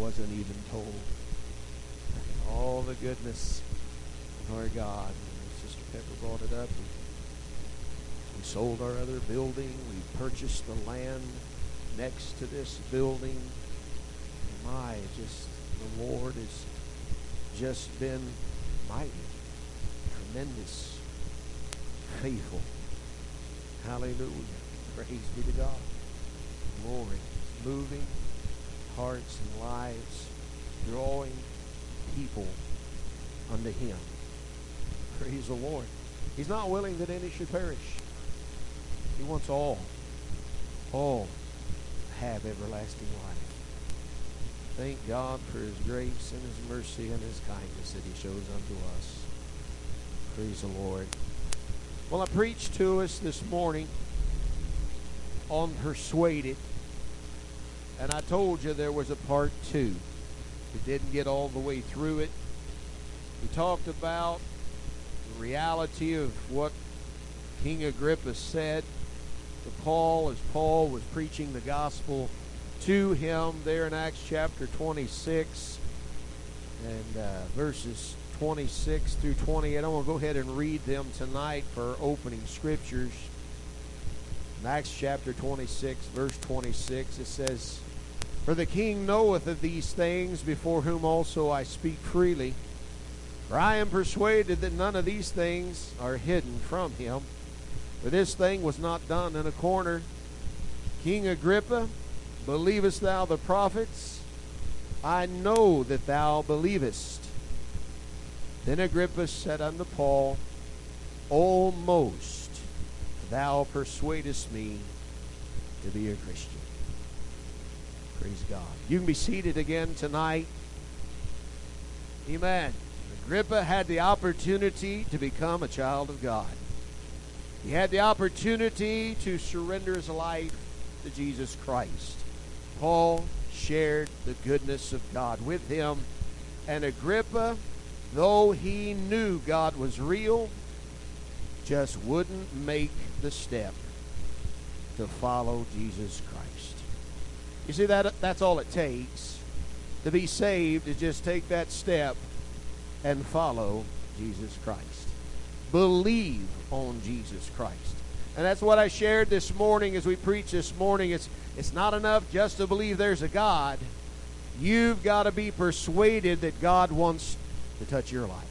wasn't even told. All the goodness of our God. Sister Pepper brought it up. We sold our other building. We purchased the land next to this building. The Lord has just been mighty, tremendous, faithful. Hallelujah. Praise be to God. Glory. Moving hearts and lives, drawing people unto Him. Praise the Lord. He's not willing that any should perish. He wants all to have everlasting life. Thank God for His grace and His mercy and His kindness that He shows unto us. Praise the Lord. Well, I preached to us this morning on Persuaded, and I told you there was a part 2. We didn't get all the way through it. We talked about the reality of what King Agrippa said to Paul as Paul was preaching the gospel to him there in Acts chapter 26 and verses 26 through 28. I'm going to go ahead and read them tonight for our opening scriptures. In Acts chapter 26, verse 26, it says, "For the king knoweth of these things, before whom also I speak freely. For I am persuaded that none of these things are hidden from him. For this thing was not done in a corner. King Agrippa, believest thou the prophets? I know that thou believest." Then Agrippa said unto Paul, "Almost thou persuadest me to be a Christian." Praise God. You can be seated again tonight. Amen. Agrippa had the opportunity to become a child of God. He had the opportunity to surrender his life to Jesus Christ. Paul shared the goodness of God with him. And Agrippa, though he knew God was real, just wouldn't make the step to follow Jesus Christ. You see, that's all it takes to be saved, is just take that step and follow Jesus Christ. Believe on Jesus Christ. And that's what I shared this morning as we preached this morning. It's not enough just to believe there's a God. You've got to be persuaded that God wants to touch your life.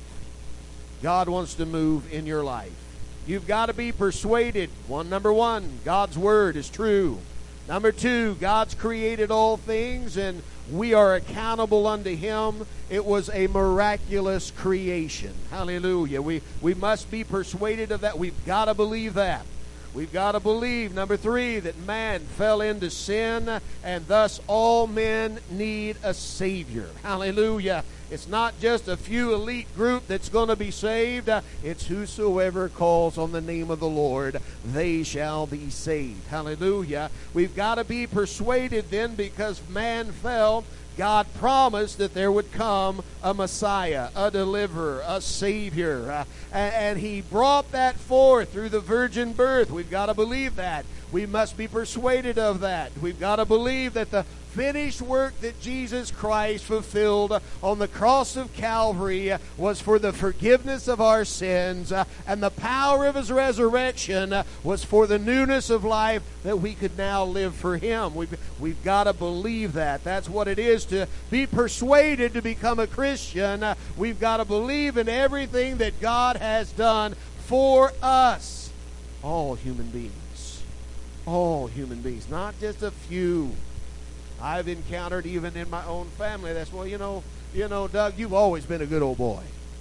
God wants to move in your life. You've got to be persuaded. Number one, God's Word is true. Number two, God's created all things and we are accountable unto Him. It was a miraculous creation. Hallelujah. We must be persuaded of that. We've got to believe that. We've got to believe, number three, that man fell into sin and thus all men need a Savior. Hallelujah. It's not just a few elite group that's going to be saved. It's whosoever calls on the name of the Lord, they shall be saved. Hallelujah. We've got to be persuaded then, because man fell. God promised that there would come a Messiah, a deliverer, a Savior. And He brought that forth through the virgin birth. We've got to believe that. We must be persuaded of that. We've got to believe that the finished work that Jesus Christ fulfilled on the cross of Calvary was for the forgiveness of our sins, and the power of His resurrection was for the newness of life that we could now live for Him. We've got to believe that. That's what it is to be persuaded to become a Christian. We've got to believe in everything that God has done for us. All human beings. All human beings. Not just a few. I've encountered even in my own family. That's, well, you know, Doug, you've always been a good old boy.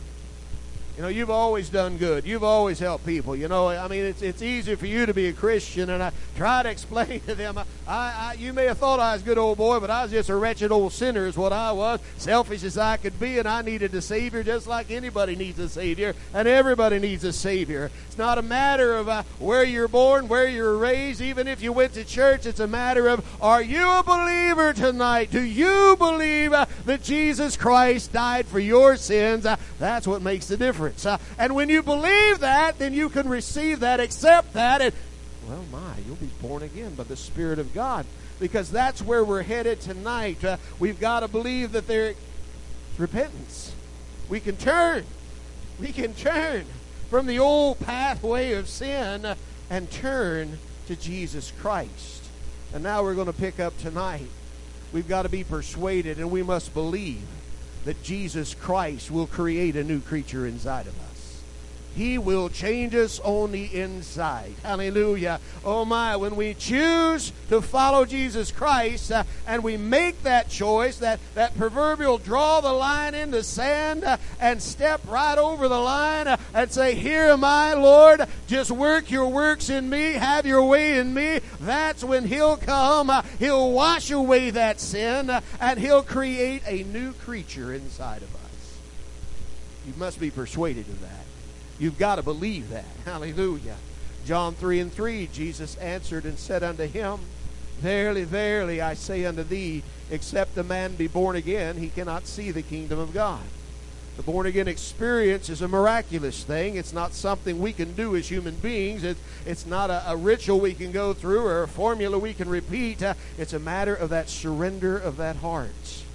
You know, you've always done good. You've always helped people. You know, I mean, it's easy for you to be a Christian. And I try to explain to them, you may have thought I was a good old boy, but I was just a wretched old sinner is what I was. Selfish as I could be, and I needed a Savior just like anybody needs a Savior. And everybody needs a Savior. It's not a matter of where you're born, where you're raised, even if you went to church. It's a matter of, are you a believer tonight? Do you believe that Jesus Christ died for your sins? That's what makes the difference. And when you believe that, then you can receive that, accept that, and, well, you'll be born again by the Spirit of God. because that's where we're headed tonight. We've got to believe that there's repentance. We can turn. We can turn from the old pathway of sin and turn to Jesus Christ. And now we're going to pick up tonight. We've got to be persuaded, and we must believe that Jesus Christ will create a new creature inside of us. He will change us on the inside. Hallelujah. Oh my, when we choose to follow Jesus Christ and we make that choice, that proverbial draw the line in the sand and step right over the line and say, here am I, Lord, just work your works in me, have your way in me, that's when He'll come. He'll wash away that sin and He'll create a new creature inside of us. You must be persuaded of that. You've got to believe that. Hallelujah. John 3:3, Jesus answered and said unto him, Verily, verily, I say unto thee, except a man be born again, he cannot see the kingdom of God. The born-again experience is a miraculous thing. It's not something we can do as human beings. It's not a ritual we can go through or a formula we can repeat. It's a matter of that surrender of that heart.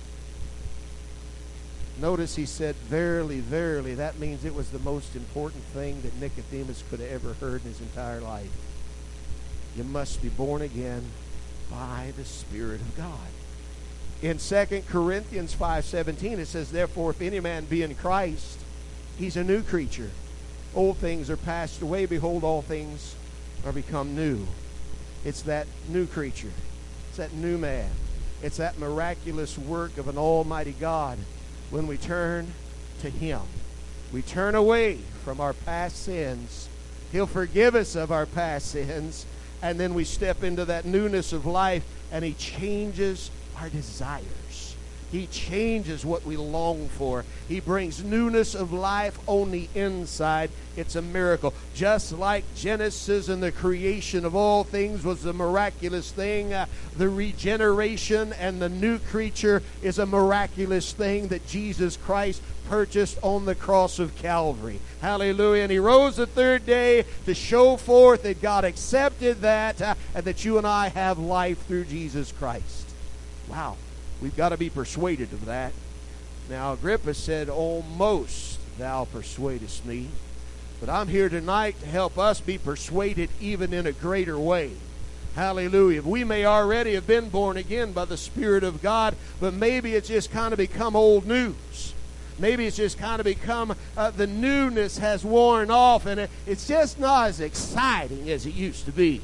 Notice he said, verily, verily. That means it was the most important thing that Nicodemus could have ever heard in his entire life. You must be born again by the Spirit of God. In 2 Corinthians 5:17, it says, Therefore, if any man be in Christ, he's a new creature. Old things are passed away. Behold, all things are become new. It's that new creature. It's that new man. It's that miraculous work of an almighty God. When we turn to Him, we turn away from our past sins. He'll forgive us of our past sins, and then we step into that newness of life, and He changes our desires. He changes what we long for. He brings newness of life on the inside. It's a miracle. Just like Genesis and the creation of all things was a miraculous thing, the regeneration and the new creature is a miraculous thing that Jesus Christ purchased on the cross of Calvary. Hallelujah. And He rose the third day to show forth that God accepted that and that you and I have life through Jesus Christ. Wow. We've got to be persuaded of that. Now, Agrippa said, Almost thou persuadest me. But I'm here tonight to help us be persuaded even in a greater way. Hallelujah. We may already have been born again by the Spirit of God, but maybe it's just kind of become old news. Maybe it's just kind of become, the newness has worn off, and it's just not as exciting as it used to be.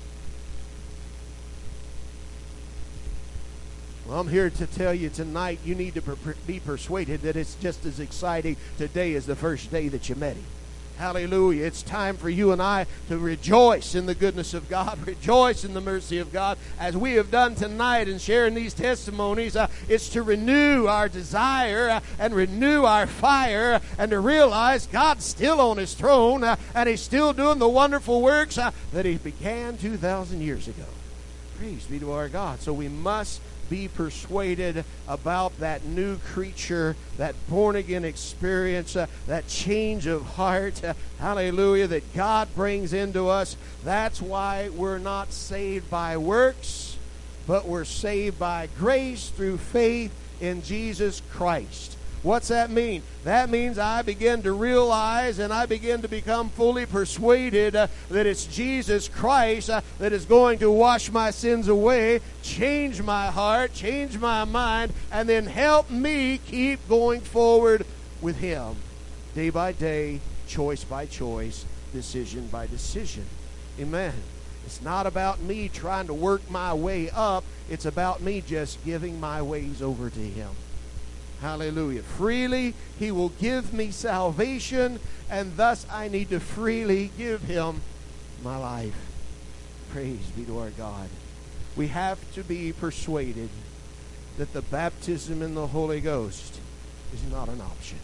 Well, I'm here to tell you tonight, you need to be persuaded that it's just as exciting today as the first day that you met Him. Hallelujah. It's time for you and I to rejoice in the goodness of God, rejoice in the mercy of God, as we have done tonight in sharing these testimonies. It's to renew our desire and renew our fire and to realize God's still on His throne and He's still doing the wonderful works that He began 2,000 years ago. Praise be to our God. So we must be persuaded about that new creature, that born-again experience, that change of heart, hallelujah, that God brings into us. That's why we're not saved by works, but we're saved by grace through faith in Jesus Christ. What's that mean? That means I begin to realize and I begin to become fully persuaded that it's Jesus Christ that is going to wash my sins away, change my heart, change my mind, and then help me keep going forward with Him. Day by day, choice by choice, decision by decision. Amen. It's not about me trying to work my way up. It's about me just giving my ways over to Him. Hallelujah. Freely He will give me salvation, and thus I need to freely give Him my life. Praise be to our God. We have to be persuaded that the baptism in the Holy Ghost is not an option.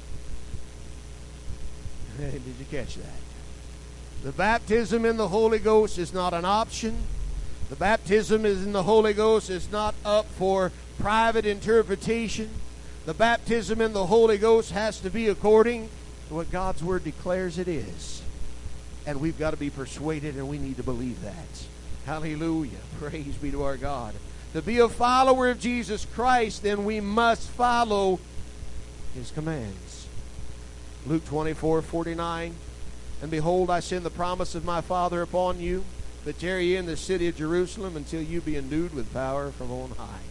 Did you catch that? The baptism in the Holy Ghost is not an option. The baptism in the Holy Ghost is not up for private interpretation. The baptism in the Holy Ghost has to be according to what God's Word declares it is. And we've got to be persuaded, and we need to believe that. Hallelujah. Praise be to our God. To be a follower of Jesus Christ, then we must follow His commands. Luke 24:49. And behold, I send the promise of my Father upon you, but tarry ye in the city of Jerusalem until you be endued with power from on high.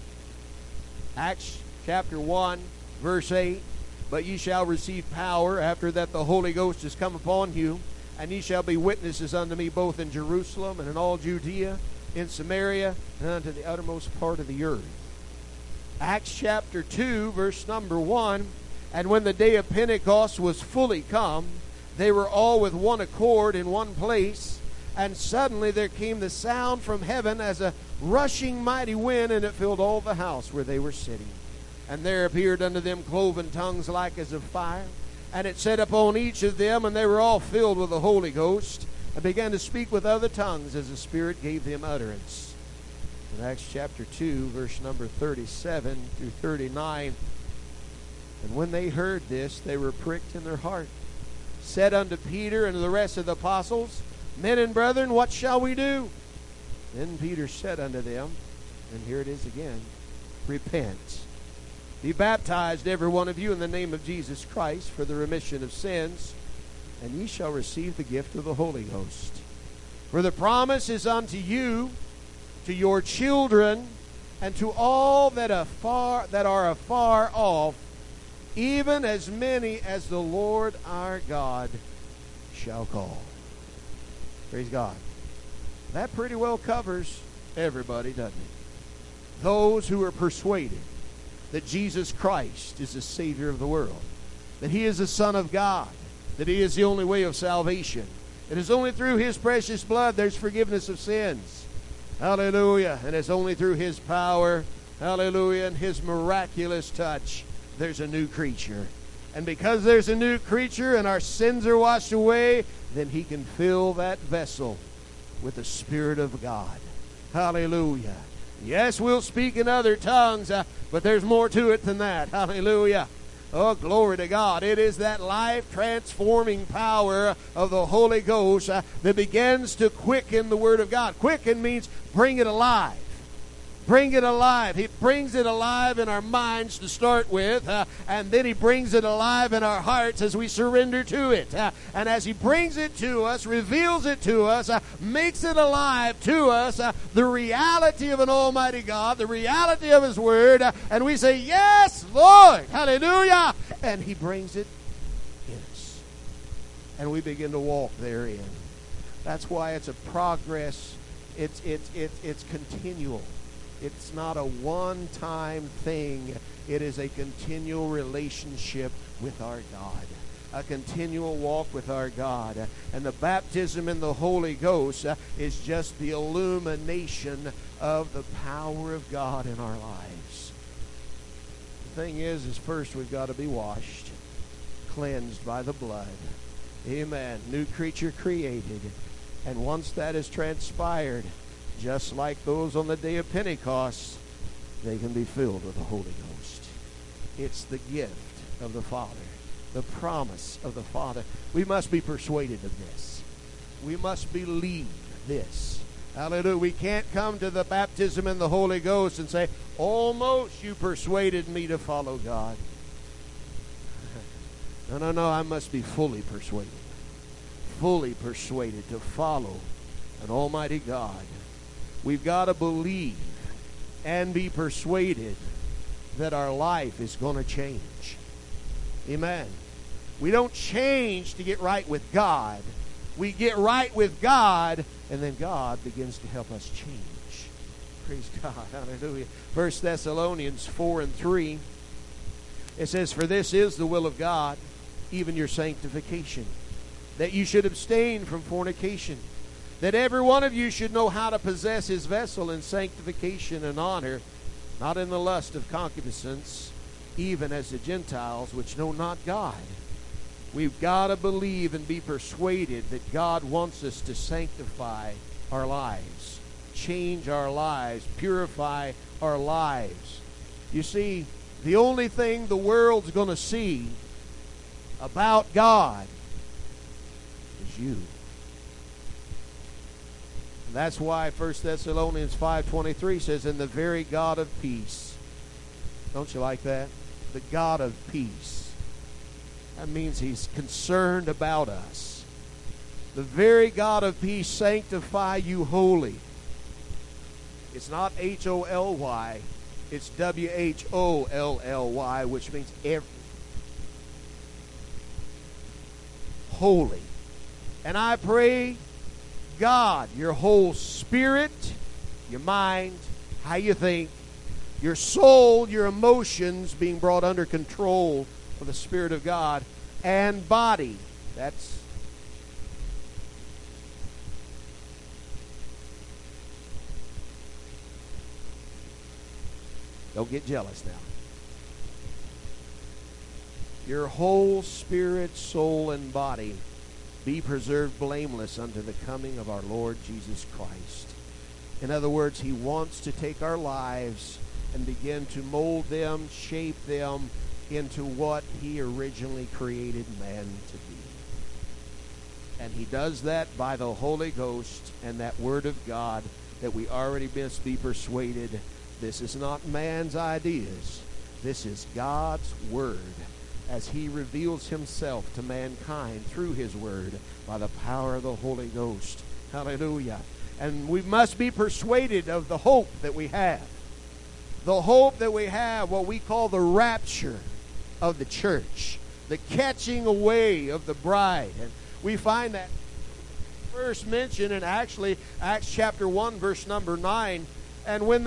Acts chapter 1, verse 8. But ye shall receive power after that the Holy Ghost is come upon you, and ye shall be witnesses unto me both in Jerusalem and in all Judea, in Samaria, and unto the uttermost part of the earth. Acts chapter 2, verse number 1. And when the day of Pentecost was fully come, they were all with one accord in one place, and suddenly there came the sound from heaven as a rushing mighty wind, and it filled all the house where they were sitting. And there appeared unto them cloven tongues like as of fire, and it sat upon each of them, and they were all filled with the Holy Ghost, and began to speak with other tongues as the Spirit gave them utterance. In Acts chapter 2, verse number 37 through 39, and when they heard this, they were pricked in their heart, said unto Peter and to the rest of the apostles, Men and brethren, what shall we do? Then Peter said unto them, and here it is again, Repent. Be baptized, every one of you, in the name of Jesus Christ for the remission of sins, and ye shall receive the gift of the Holy Ghost. For the promise is unto you, to your children, and to all that are afar off, even as many as the Lord our God shall call. Praise God. That pretty well covers everybody, doesn't it? Those who are persuaded that Jesus Christ is the Savior of the world, that He is the Son of God, that He is the only way of salvation. It is only through His precious blood there's forgiveness of sins. Hallelujah. And it's only through His power, hallelujah, and His miraculous touch there's a new creature. And because there's a new creature and our sins are washed away, then He can fill that vessel with the Spirit of God. Hallelujah. Yes, we'll speak in other tongues, but there's more to it than that. Hallelujah. Oh, glory to God. It is that life-transforming power of the Holy Ghost that begins to quicken the Word of God. Quicken means bring it alive. Bring it alive. He brings it alive in our minds to start with, and then He brings it alive in our hearts as we surrender to it. And as He brings it to us, reveals it to us, makes it alive to us, the reality of an Almighty God, the reality of His Word, and we say, Yes, Lord, hallelujah, and He brings it in us. And we begin to walk therein. That's why it's a progress. It's continual. It's not a one-time thing. It is a continual relationship with our God, a continual walk with our God. And the baptism in the Holy Ghost is just the illumination of the power of God in our lives. The thing is first we've got to be washed, cleansed by the blood. Amen. New creature created. And once that is transpired, just like those on the day of Pentecost, they can be filled with the Holy Ghost. It's the gift of the Father, the promise of the Father. We must be persuaded of this. We must believe this. Hallelujah. We can't come to the baptism in the Holy Ghost and say, almost you persuaded me to follow God. No, I must be fully persuaded to follow an Almighty God. We've got to believe and be persuaded that our life is going to change. Amen. We don't change to get right with God. We get right with God, and then God begins to help us change. Praise God. Hallelujah. 1 Thessalonians 4:3, it says, For this is the will of God, even your sanctification, that you should abstain from fornication, that every one of you should know how to possess his vessel in sanctification and honor, not in the lust of concupiscence, even as the Gentiles which know not God. We've got to believe and be persuaded that God wants us to sanctify our lives, change our lives, purify our lives. You see, the only thing the world's going to see about God is you. That's why 1 Thessalonians 5:23 says, "And the very God of peace." Don't you like that? The God of peace. That means He's concerned about us. The very God of peace sanctify you wholly. It's not H-O-L-Y. It's W-H-O-L-L-Y, which means every. Holy. And I pray, God, your whole spirit, your mind, how you think, your soul, your emotions being brought under control of the Spirit of God, and body. That's don't get jealous now. Your whole spirit, soul, and body be preserved blameless unto the coming of our Lord Jesus Christ. In other words, He wants to take our lives and begin to mold them, shape them into what He originally created man to be. And He does that by the Holy Ghost and that Word of God that we already must be persuaded. This is not man's ideas. This is God's Word as He reveals Himself to mankind through His Word by the power of the Holy Ghost. Hallelujah. And we must be persuaded of the hope that we have. The hope that we have, what we call the rapture of the church. The catching away of the bride. And we find that first mentioned in actually Acts chapter 1, verse number 9. And when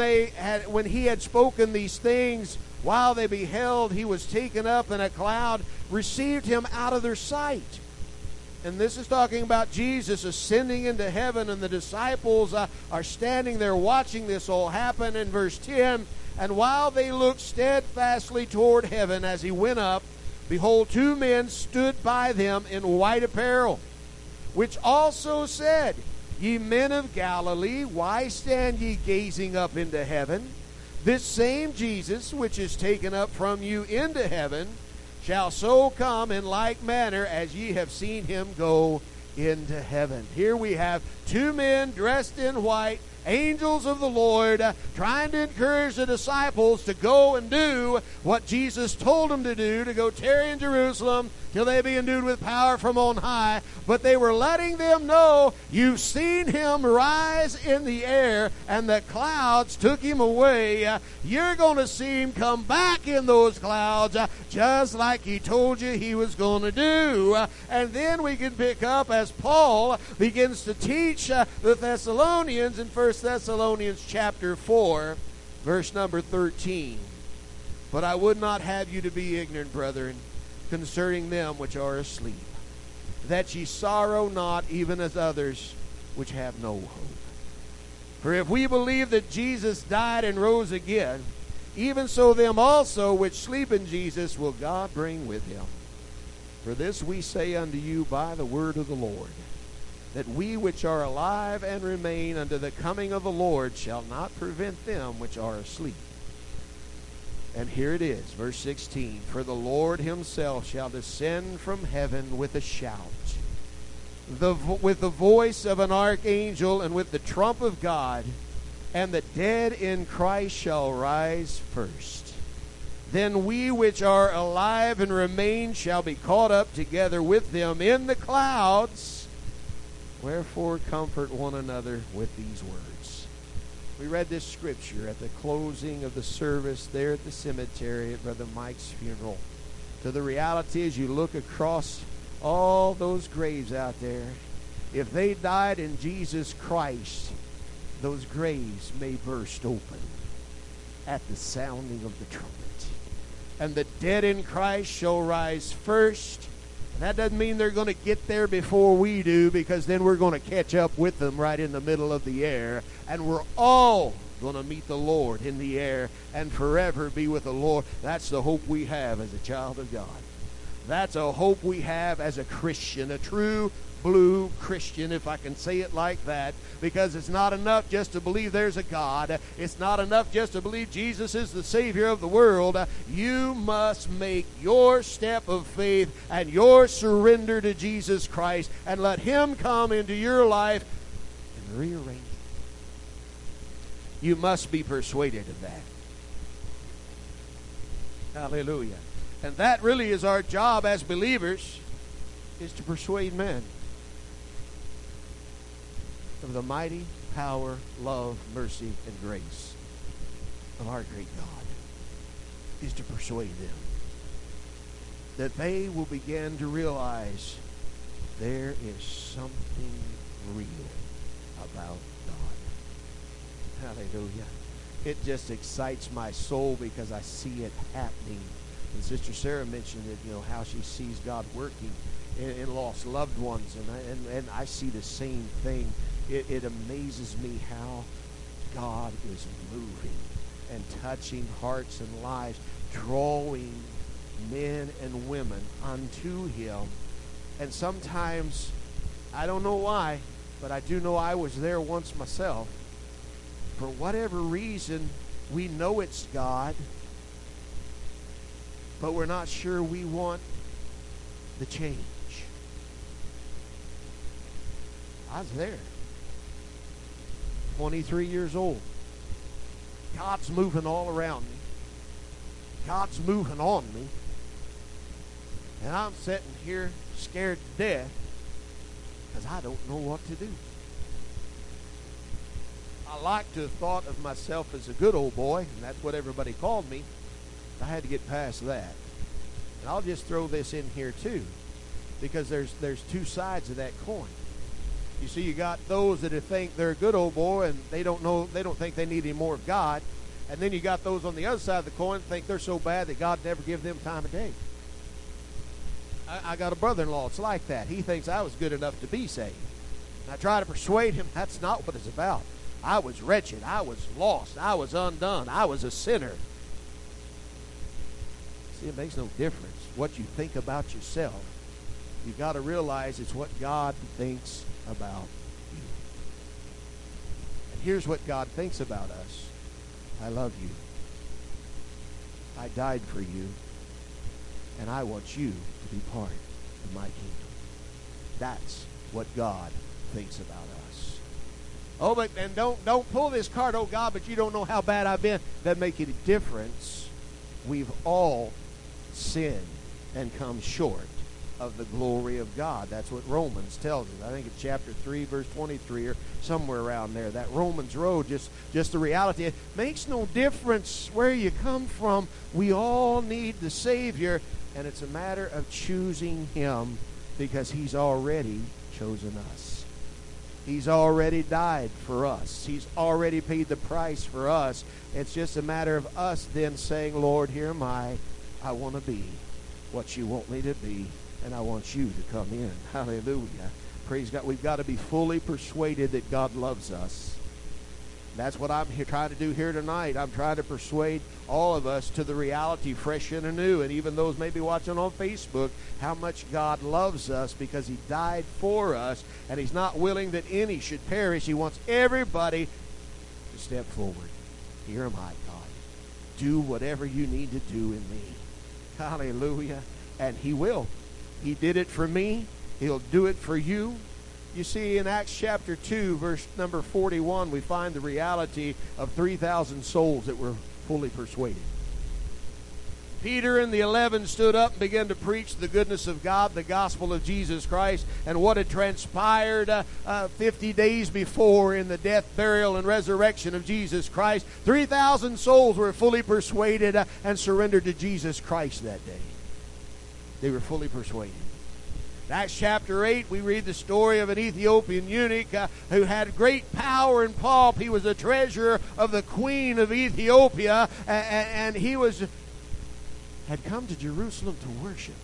He had spoken these things, while they beheld, He was taken up, and a cloud received Him out of their sight. And this is talking about Jesus ascending into heaven, and the disciples are standing there watching this all happen. In verse 10, "And while they looked steadfastly toward heaven as He went up, behold, two men stood by them in white apparel, which also said, Ye men of Galilee, why stand ye gazing up into heaven? This same Jesus, which is taken up from you into heaven, shall so come in like manner as ye have seen Him go into heaven." Here we have two men dressed in white, angels of the Lord, trying to encourage the disciples to go and do what Jesus told them to do, to go tarry in Jerusalem till they be endued with power from on high. But they were letting them know, you've seen Him rise in the air, and the clouds took Him away. You're going to see Him come back in those clouds, just like He told you He was going to do. And then we can pick up as Paul begins to teach the Thessalonians in 1 Thessalonians chapter 4, verse number 13. "But I would not have you to be ignorant, brethren, concerning them which are asleep, that ye sorrow not, even as others which have no hope. For if we believe that Jesus died and rose again, even so them also which sleep in Jesus will God bring with Him. For this we say unto you by the word of the Lord, that we which are alive and remain unto the coming of the Lord shall not prevent them which are asleep." And here it is, verse 16. "For the Lord Himself shall descend from heaven with a shout, with the voice of an archangel, and with the trump of God, and the dead in Christ shall rise first. Then we which are alive and remain shall be caught up together with them in the clouds. Wherefore comfort one another with these words." We read this scripture at the closing of the service there at the cemetery at Brother Mike's funeral. So the reality is, you look across all those graves out there. If they died in Jesus Christ, those graves may burst open at the sounding of the trumpet. "And the dead in Christ shall rise first." That doesn't mean they're going to get there before we do, because then we're going to catch up with them right in the middle of the air, and we're all going to meet the Lord in the air and forever be with the Lord. That's the hope we have as a child of God. That's a hope we have as a Christian, a true blue Christian, if I can say it like that, because it's not enough just to believe there's a God. It's not enough just to believe Jesus is the Savior of the world. You must make your step of faith and your surrender to Jesus Christ and let Him come into your life and rearrange it. You must be persuaded of that. Hallelujah. And that really is our job as believers, is to persuade men of the mighty power, love, mercy, and grace of our great God, is to persuade them that they will begin to realize there is something real about God. Hallelujah. It just excites my soul because I see it happening. And Sister Sarah mentioned it, how she sees God working in lost loved ones. And I see the same thing. It amazes me how God is moving and touching hearts and lives, drawing men and women unto Him. And sometimes, I don't know why, but I do know I was there once myself. For whatever reason, we know it's God, but we're not sure we want the change. I was there. 23 years old. God's moving all around me. God's moving on me. And I'm sitting here scared to death because I don't know what to do. I like to have thought of myself as a good old boy, and that's what everybody called me. I had to get past that. And I'll just throw this in here too, because there's two sides of that coin. You see, you got those that think they're a good old boy and they don't think they need any more of God. And then you got those on the other side of the coin that think they're so bad that God never give them time of day. I got a brother-in-law. It's like that. He thinks I was good enough to be saved. And I try to persuade him that's not what it's about. I was wretched. I was lost. I was undone. I was a sinner. See, it makes no difference what you think about yourself. You've got to realize it's what God thinks about you. And here's what God thinks about us. I love you. I died for you. And I want you to be part of my kingdom. That's what God thinks about us. Oh, but and don't pull this card, oh God, but you don't know how bad I've been. That make it a difference. We've all sinned and come short of the glory of God. That's what Romans tells us. I think it's chapter 3, verse 23, or somewhere around there. That Romans road, just the reality. It makes no difference where you come from. We all need the Savior, and it's a matter of choosing Him because He's already chosen us. He's already died for us. He's already paid the price for us. It's just a matter of us then saying, Lord, here am I. I want to be what you want me to be, and I want you to come in. Hallelujah. Praise God. We've got to be fully persuaded that God loves us. That's what I'm trying to do here tonight. I'm trying to persuade all of us to the reality fresh and anew, and even those maybe watching on Facebook, how much God loves us because He died for us, and He's not willing that any should perish. He wants everybody to step forward. Here am I, God. Do whatever you need to do in me. Hallelujah. And He will. He did it for me. He'll do it for you. You see, in Acts chapter 2, verse number 41, we find the reality of 3,000 souls that were fully persuaded. Peter and the 11 stood up and began to preach the goodness of God, the gospel of Jesus Christ, and what had transpired 50 days before in the death, burial, and resurrection of Jesus Christ. 3,000 souls were fully persuaded and surrendered to Jesus Christ that day. They were fully persuaded. In Acts chapter 8, we read the story of an Ethiopian eunuch who had great power and pomp. He was the treasurer of the queen of Ethiopia, and he had come to Jerusalem to worship.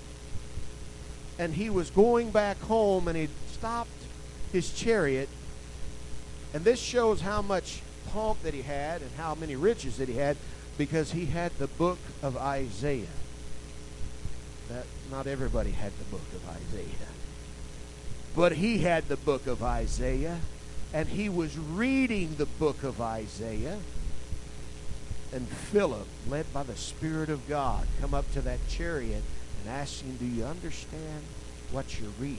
And he was going back home, and he stopped his chariot. And this shows how much pomp that he had and how many riches that he had, because he had the book of Isaiah. That not everybody had the book of Isaiah. But he had the book of Isaiah, and he was reading the book of Isaiah. And Philip, led by the Spirit of God, come up to that chariot and asked him, do you understand what you're reading?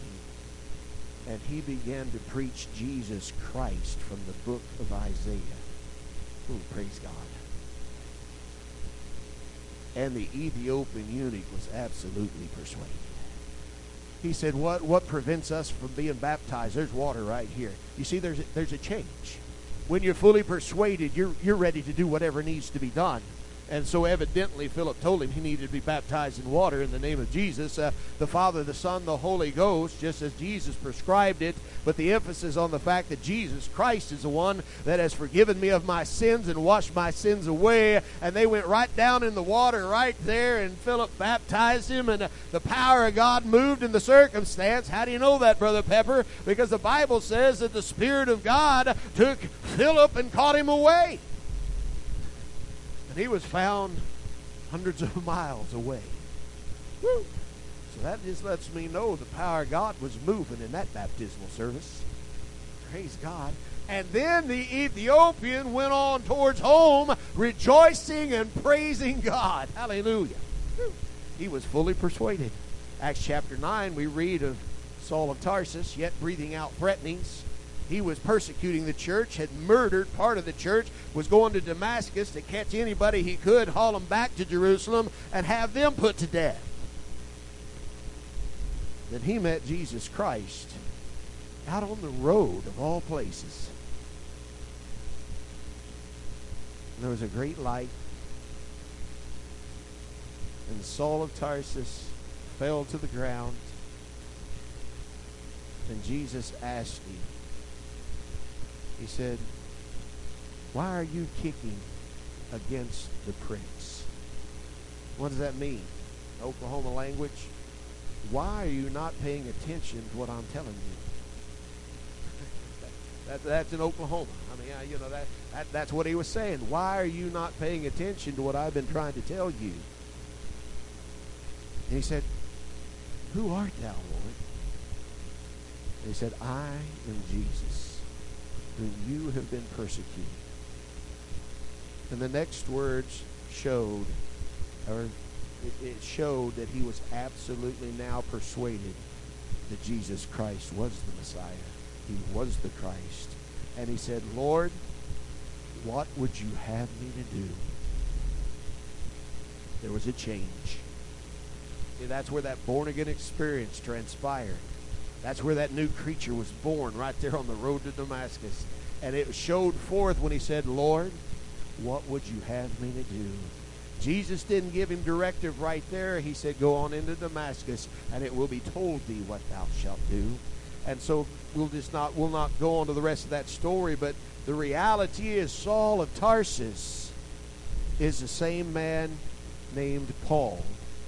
And he began to preach Jesus Christ from the book of Isaiah. Ooh, praise God. And the Ethiopian eunuch was absolutely persuaded. He said, what prevents us from being baptized? There's water right here. You see, there's a change. When you're fully persuaded, you're ready to do whatever needs to be done. And so evidently Philip told him he needed to be baptized in water in the name of Jesus, the Father, the Son, the Holy Ghost, just as Jesus prescribed it. But the emphasis on the fact that Jesus Christ is the one that has forgiven me of my sins and washed my sins away. And they went right down in the water right there, and Philip baptized him, and the power of God moved in the circumstance. How do you know that, Brother Pepper? Because the Bible says that the Spirit of God took Philip and caught him away. And he was found hundreds of miles away. Woo! So that just lets me know the power of God was moving in that baptismal service. Praise God. And then the Ethiopian went on towards home, rejoicing and praising God. Hallelujah. Woo! He was fully persuaded. Acts chapter 9, we read of Saul of Tarsus, yet breathing out threatenings. He was persecuting the church, had murdered part of the church, was going to Damascus to catch anybody he could, haul them back to Jerusalem, and have them put to death. Then he met Jesus Christ out on the road of all places. And there was a great light. And Saul of Tarsus fell to the ground. And Jesus asked him, he said, why are you kicking against the pricks? What does that mean? Oklahoma language. Why are you not paying attention to what I'm telling you? That's in Oklahoma. I mean, that's what he was saying. Why are you not paying attention to what I've been trying to tell you? And he said, who art thou, Lord? And he said, I am Jesus, whom you have been persecuting. And the next words showed, or it showed that he was absolutely now persuaded that Jesus Christ was the Messiah. He was the Christ. And he said, Lord, what would you have me to do? There was a change. See, that's where that born-again experience transpired. That's where that new creature was born, right there on the road to Damascus. And it showed forth when he said, Lord, what would you have me to do? Jesus didn't give him directive right there. He said, go on into Damascus, and it will be told thee what thou shalt do. And so we'll not go on to the rest of that story, but the reality is Saul of Tarsus is the same man named Paul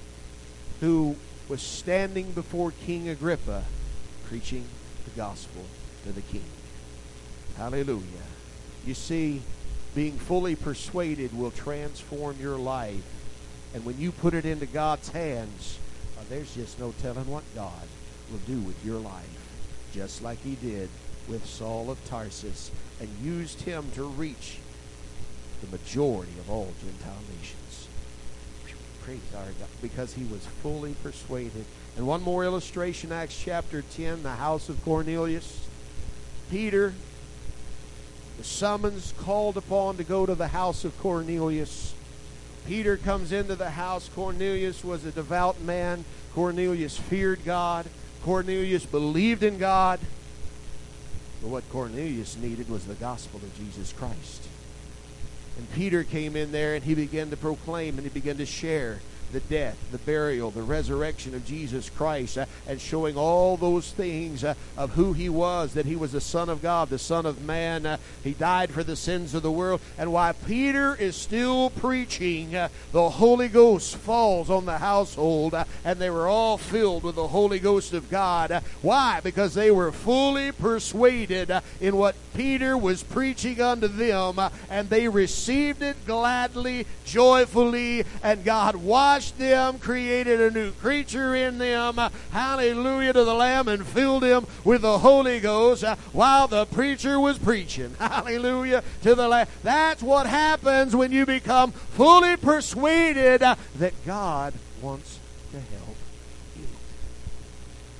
who was standing before King Agrippa preaching the gospel to the king. Hallelujah. You see, being fully persuaded will transform your life. And when you put it into God's hands, there's just no telling what God will do with your life. Just like he did with Saul of Tarsus and used him to reach the majority of all Gentile nations. Praise our God, because he was fully persuaded. And one more illustration, Acts chapter 10, the house of Cornelius. Peter, the summons called upon to go to the house of Cornelius. Peter comes into the house. Cornelius was a devout man. Cornelius feared God. Cornelius believed in God. But what Cornelius needed was the gospel of Jesus Christ. And Peter came in there and he began to proclaim and he began to share the death, the burial, the resurrection of Jesus Christ, and showing all those things of who he was, that he was the Son of God, the Son of Man. He died for the sins of the world. And while Peter is still preaching, the Holy Ghost falls on the household, and they were all filled with the Holy Ghost of God. Why? Because they were fully persuaded in what Peter was preaching unto them, and they received it gladly, joyfully, and God washed them, created a new creature in them, hallelujah to the Lamb, and filled them with the Holy Ghost while the preacher was preaching, hallelujah to the Lamb. That's what happens when you become fully persuaded that God wants to help you.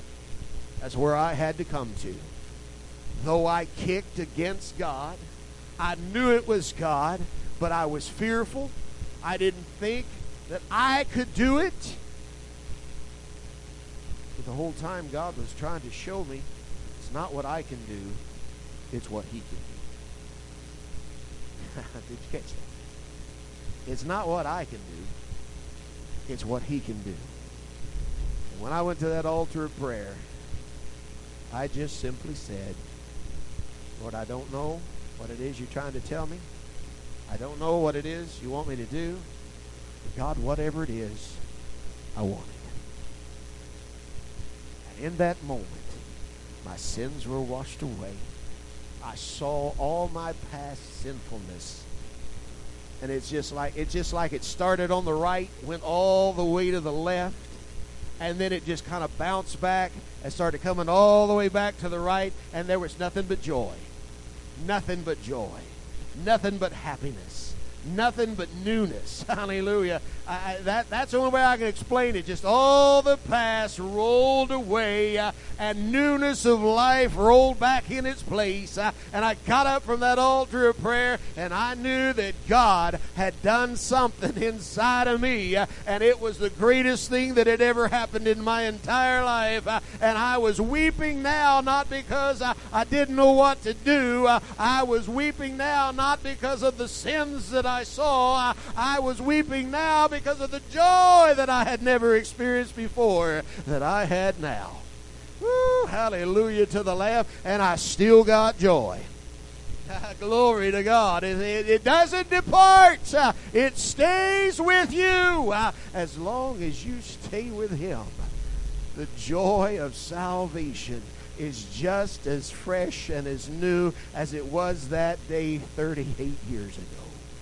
That's where I had to come to. Though I kicked against God, I knew it was God, but I was fearful. I didn't think that I could do it. But the whole time God was trying to show me it's not what I can do, it's what He can do. Did you catch that? It's not what I can do, it's what He can do. And when I went to that altar of prayer, I just simply said, Lord, I don't know what it is you're trying to tell me. I don't know what it is you want me to do. But God, whatever it is, I want it. And in that moment, my sins were washed away. I saw all my past sinfulness. And it's just like it started on the right, went all the way to the left, and then it just kind of bounced back and started coming all the way back to the right, and there was nothing but joy. Nothing but joy. Nothing but happiness. Nothing but newness. Hallelujah. That's the only way I can explain it. Just all the past rolled away and newness of life rolled back in its place. And I got up from that altar of prayer and I knew that God had done something inside of me. And it was the greatest thing that had ever happened in my entire life. And I was weeping now not because I didn't know what to do. I was weeping now not because of the sins that I saw. I was weeping now because of the joy that I had never experienced before that I had now. Woo, hallelujah to the Lamb. And I still got joy. Glory to God. It doesn't depart. It stays with you. As long as you stay with Him, the joy of salvation is just as fresh and as new as it was that day 38 years ago.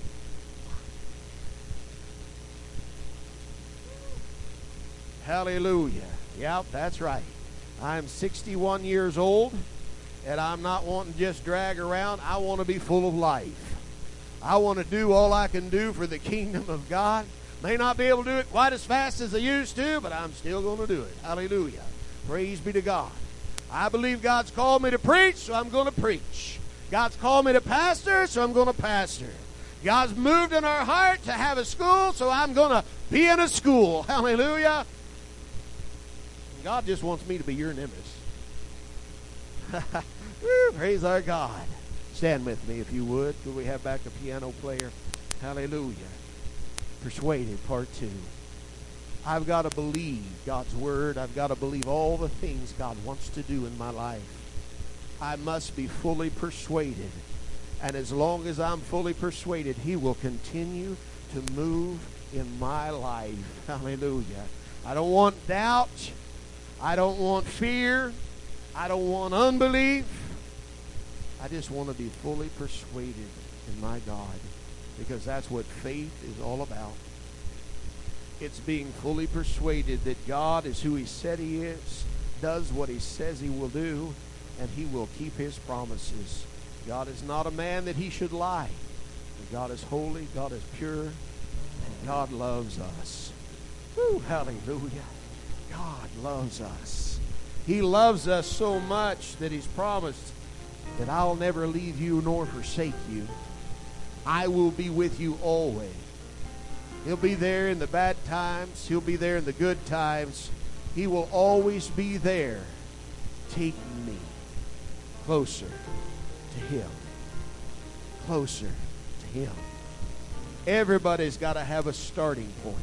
Hallelujah. Yep, that's right. I'm 61 years old, and I'm not wanting to just drag around. I want to be full of life. I want to do all I can do for the kingdom of God. May not be able to do it quite as fast as I used to, but I'm still going to do it. Hallelujah. Praise be to God. I believe God's called me to preach, so I'm going to preach. God's called me to pastor, so I'm going to pastor. God's moved in our heart to have a school, so I'm going to be in a school. Hallelujah. God just wants me to be your nemesis. Praise our God. Stand with me if you would. Could we have back a piano player? Hallelujah. Persuaded, part 2. I've got to believe God's word. I've got to believe all the things God wants to do in my life. I must be fully persuaded. And as long as I'm fully persuaded, He will continue to move in my life. Hallelujah. I don't want doubt. I don't want fear. I don't want unbelief. I just want to be fully persuaded in my God, because that's what faith is all about. It's being fully persuaded that God is who He said He is, does what He says He will do, and He will keep His promises. God is not a man that He should lie. God is holy, God is pure, and God loves us. Woo, hallelujah. God loves us. He loves us so much that He's promised that I'll never leave you nor forsake you. I will be with you always. He'll be there in the bad times. He'll be there in the good times. He will always be there, taking me closer to Him. Closer to Him. Everybody's got to have a starting point.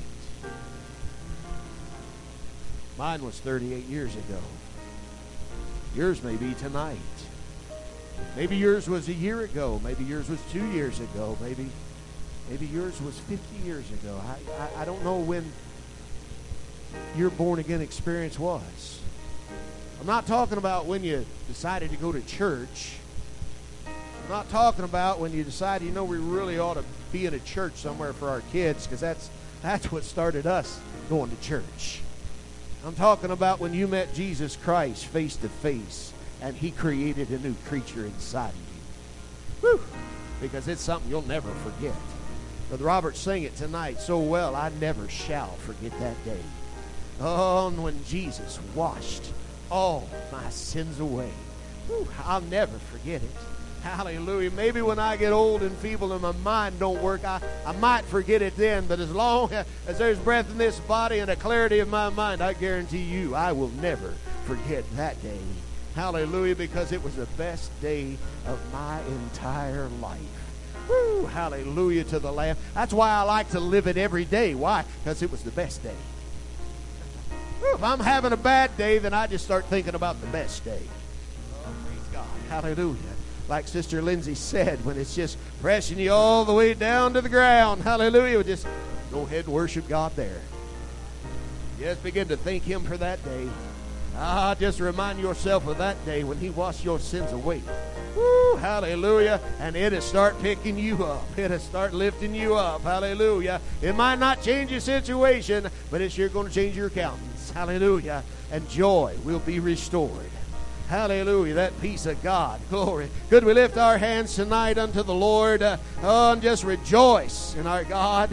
Mine was 38 years ago. Yours may be tonight. Maybe yours was a year ago. Maybe yours was 2 years ago. Maybe yours was 50 years ago. I don't know when your born-again experience was. I'm not talking about when you decided to go to church. I'm not talking about when you decided, we really ought to be in a church somewhere for our kids, because that's what started us going to church. I'm talking about when you met Jesus Christ face to face and He created a new creature inside of you. Whew! Because it's something you'll never forget. Brother Robert sang it tonight so well, I never shall forget that day. Oh, and when Jesus washed all my sins away. Whew, I'll never forget it. Hallelujah. Maybe when I get old and feeble and my mind don't work, I might forget it then. But as long as there's breath in this body and a clarity of my mind, I guarantee you I will never forget that day. Hallelujah, because it was the best day of my entire life. Woo, hallelujah to the Lamb. That's why I like to live it every day. Why? Because it was the best day. Woo, if I'm having a bad day, then I just start thinking about the best day. Oh, praise God. Hallelujah. Like Sister Lindsay said, when it's just pressing you all the way down to the ground, hallelujah, just go ahead and worship God there. Just begin to thank Him for that day. Just remind yourself of that day when He washed your sins away. Woo, hallelujah. And it'll start picking you up. It'll start lifting you up. Hallelujah. It might not change your situation, but it's sure going to change your countenance. Hallelujah. And joy will be restored. Hallelujah, that peace of God. Glory. Could we lift our hands tonight unto the Lord and just rejoice in our God?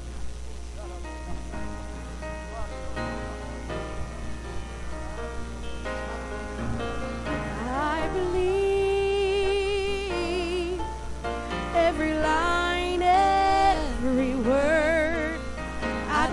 I believe every line, every word. I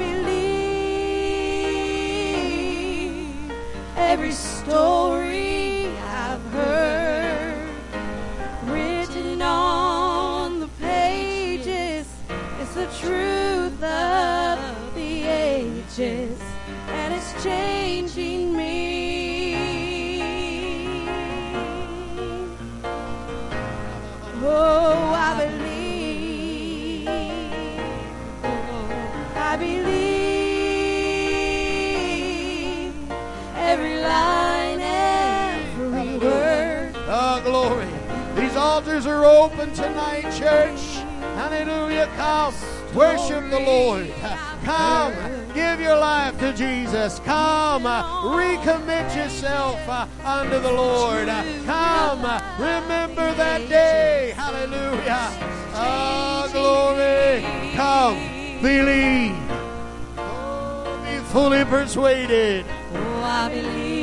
believe every story heard, written on the pages. It's the truth of the ages, and it's changing me. Oh, I believe. Oh, I believe every line. Oh, glory. These altars are open tonight, church. Hallelujah. Come, worship the Lord. Come, give your life to Jesus. Come, recommit yourself unto the Lord. Come, remember that day. Hallelujah. Oh, glory. Come, believe. Oh, be fully persuaded. Oh, I believe.